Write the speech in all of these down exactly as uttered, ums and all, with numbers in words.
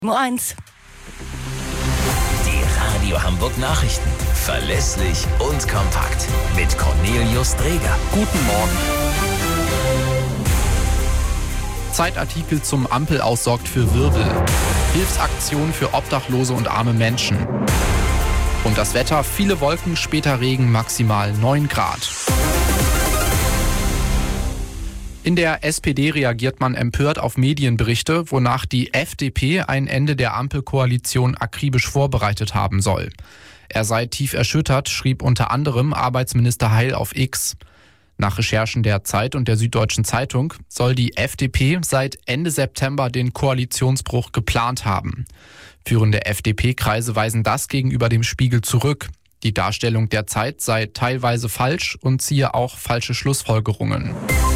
Nur eins. Die Radio Hamburg Nachrichten. Verlässlich und kompakt. Mit Cornelius Dreger. Guten Morgen. Zeitartikel zum Ampelaus sorgt für Wirbel. Hilfsaktion für Obdachlose und arme Menschen. Und das Wetter, viele Wolken, später Regen, maximal neun Grad. In der S P D reagiert man empört auf Medienberichte, wonach die F D P ein Ende der Ampelkoalition akribisch vorbereitet haben soll. Er sei tief erschüttert, schrieb unter anderem Arbeitsminister Heil auf X. Nach Recherchen der Zeit und der Süddeutschen Zeitung soll die F D P seit Ende September den Koalitionsbruch geplant haben. Führende F D P-Kreise weisen das gegenüber dem Spiegel zurück. Die Darstellung der Zeit sei teilweise falsch und ziehe auch falsche Schlussfolgerungen.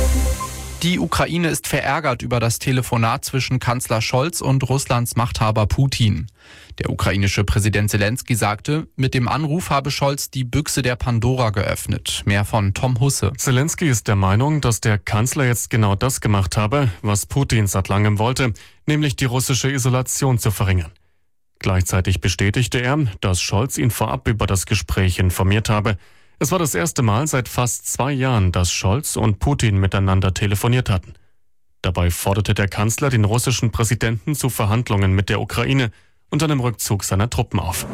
Die Ukraine ist verärgert über das Telefonat zwischen Kanzler Scholz und Russlands Machthaber Putin. Der ukrainische Präsident Zelensky sagte, mit dem Anruf habe Scholz die Büchse der Pandora geöffnet. Mehr von Tom Husse. Zelensky ist der Meinung, dass der Kanzler jetzt genau das gemacht habe, was Putin seit langem wollte, nämlich die russische Isolation zu verringern. Gleichzeitig bestätigte er, dass Scholz ihn vorab über das Gespräch informiert habe. Es war das erste Mal seit fast zwei Jahren, dass Scholz und Putin miteinander telefoniert hatten. Dabei forderte der Kanzler den russischen Präsidenten zu Verhandlungen mit der Ukraine und einem Rückzug seiner Truppen auf.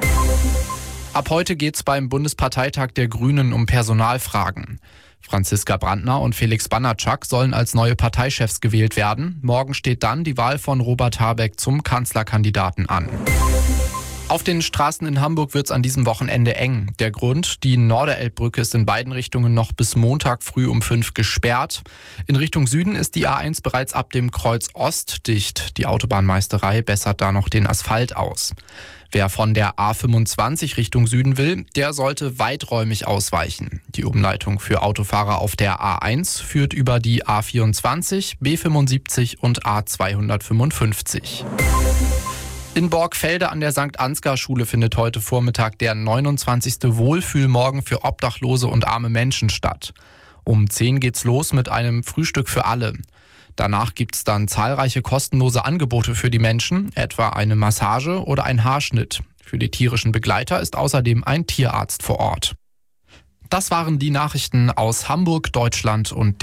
Ab heute geht's beim Bundesparteitag der Grünen um Personalfragen. Franziska Brandner und Felix Banatschak sollen als neue Parteichefs gewählt werden. Morgen steht dann die Wahl von Robert Habeck zum Kanzlerkandidaten an. Auf den Straßen in Hamburg wird's an diesem Wochenende eng. Der Grund, die Norderelbbrücke ist in beiden Richtungen noch bis Montag früh um fünf gesperrt. In Richtung Süden ist die A eins bereits ab dem Kreuz Ost dicht. Die Autobahnmeisterei bessert da noch den Asphalt aus. Wer von der A fünfundzwanzig Richtung Süden will, der sollte weiträumig ausweichen. Die Umleitung für Autofahrer auf der A eins führt über die A vierundzwanzig, B fünfundsiebzig und A zweihundertfünfundfünfzig. In Borgfelde an der Sankt Ansgar Schule findet heute Vormittag der neunundzwanzigste Wohlfühlmorgen für Obdachlose und arme Menschen statt. Um zehn geht's los mit einem Frühstück für alle. Danach gibt's dann zahlreiche kostenlose Angebote für die Menschen, etwa eine Massage oder ein Haarschnitt. Für die tierischen Begleiter ist außerdem ein Tierarzt vor Ort. Das waren die Nachrichten aus Hamburg, Deutschland und